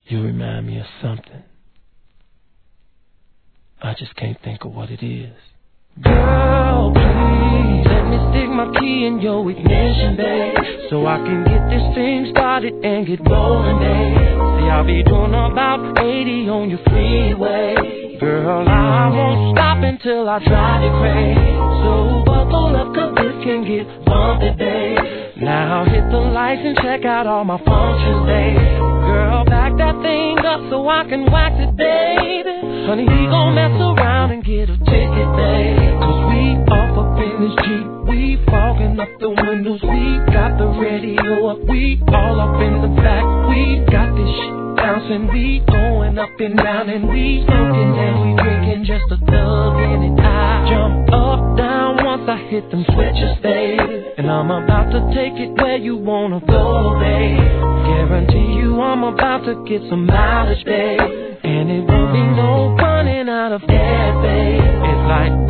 You remind me of something. I just can't think of what it is. Girl, please let me stick my key in your ignition, babe, so I can get this thing started and get rolling, babe. See, I'll be doing about 80 on your freeway. Girl, I won't stop until I drive you crazy. So buckle up, 'cause this can get bumpy, babe. Now hit the lights and check out all my functions, babe. Girl, back that thing up so I can wax it, baby. Honey, we gon' mess around and get a ticket, babe. 'Cause we off up in this Jeep. We fogging up the windows. We got the radio up. We all up in the back. We got this shit bouncing. We going up and down and we smoking and we drinking just a thug in it. I jump up, down once I hit them switches, babe. And I'm about to take it where you wanna go, babe. Guarantee you I'm about to get some mileage, babe. And it won't be no running out of gas, babe. It's like